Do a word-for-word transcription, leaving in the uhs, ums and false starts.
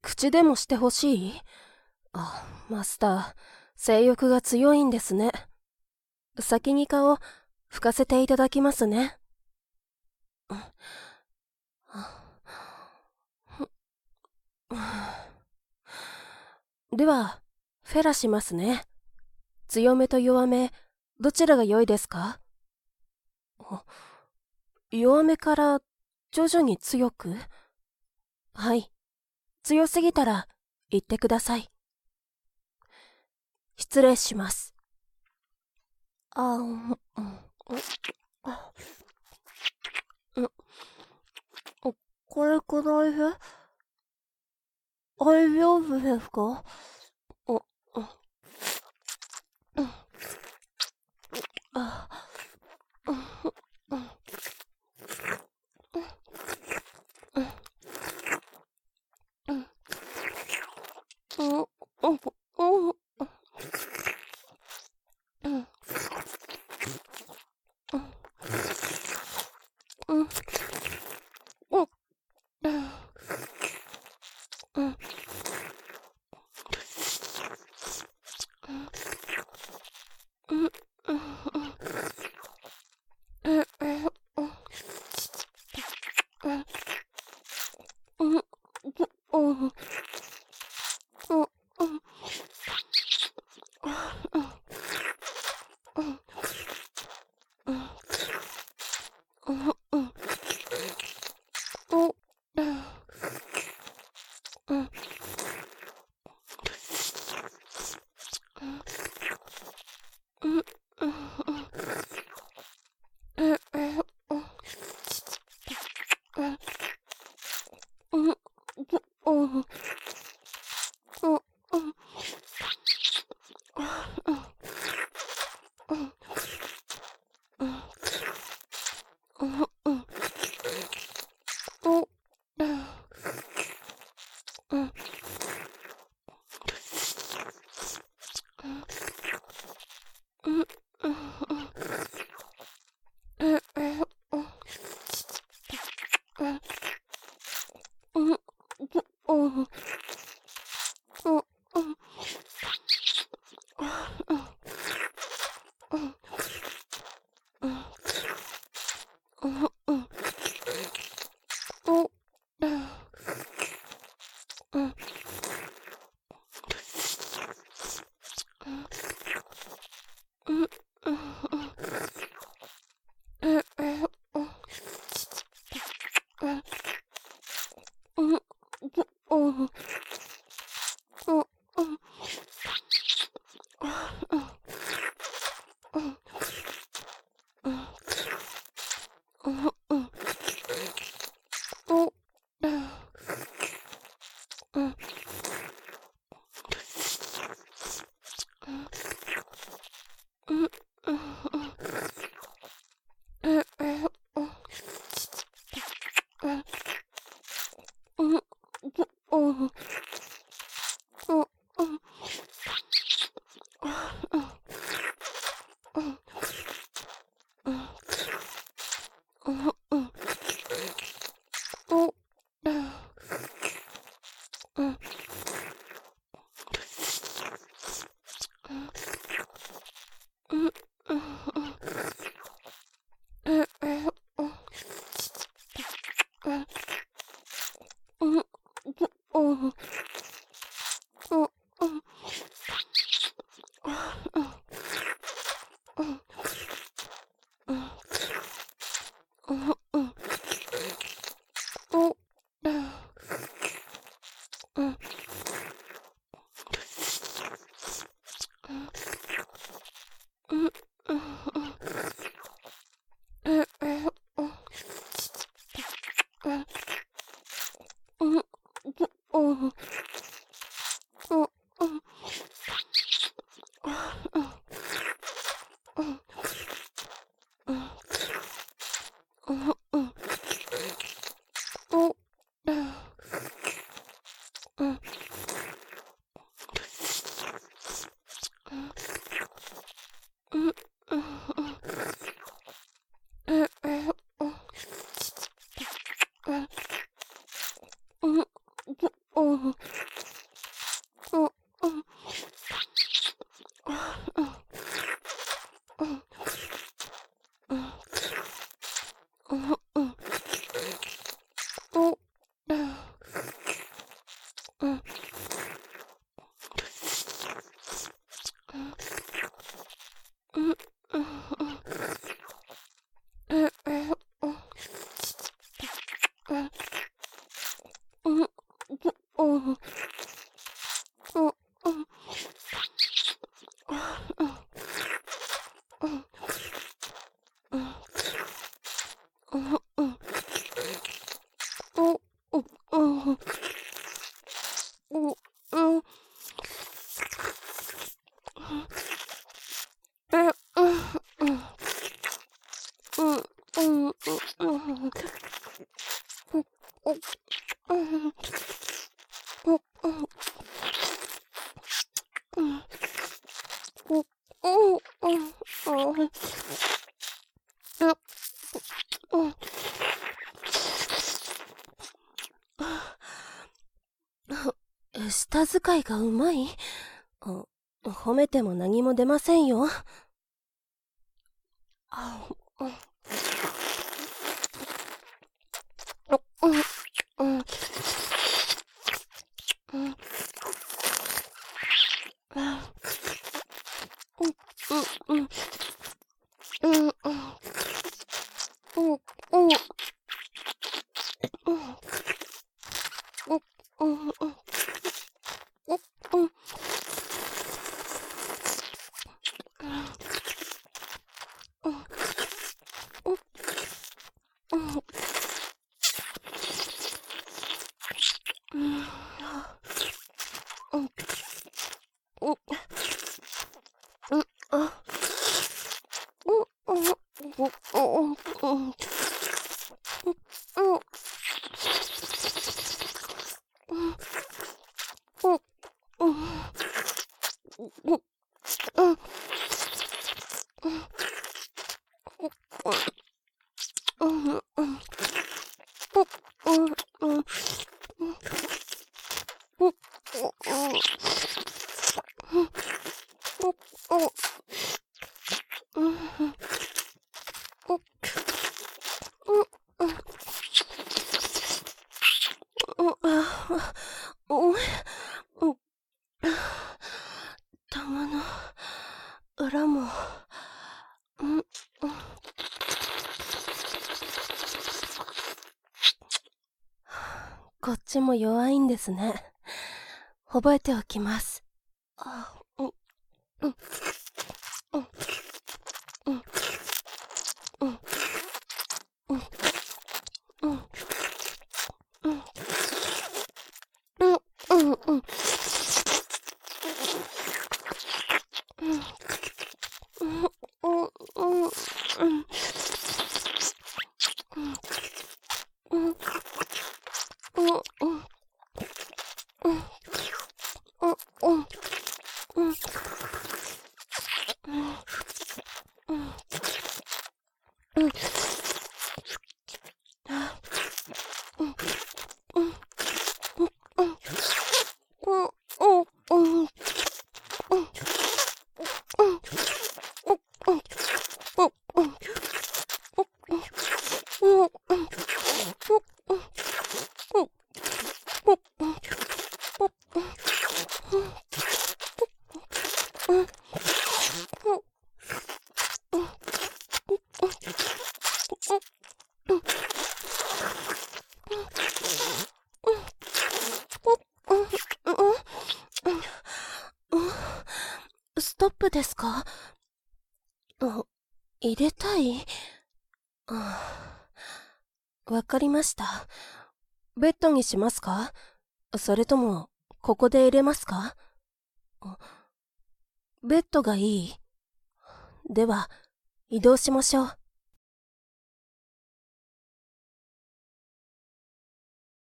口でもしてほしい？あ、マスター、性欲が強いんですね。先に顔、拭かせていただきますね。では、フェラしますね。強めと弱め、どちらが良いですか？弱めから徐々に強く？はい。強すぎたら言ってください。失礼します。あ、うん、うん、これくらいで大丈夫ですか？あ、 舌遣いがうまい？あ、褒めても何も出ませんよ。あ、うん、うん、うん、うん、うん、うん、玉の裏も、うん、こっちも弱いんですね。覚えておきます。あ、うん、うん、うん、うん、うん、うん、うん、うん、うん、うん、うん、ストップですか？あ、入れたい？あ、わかりました。ベッドにしますか？それとも、ここで入れますか？ベッドがいい。では、移動しましょう。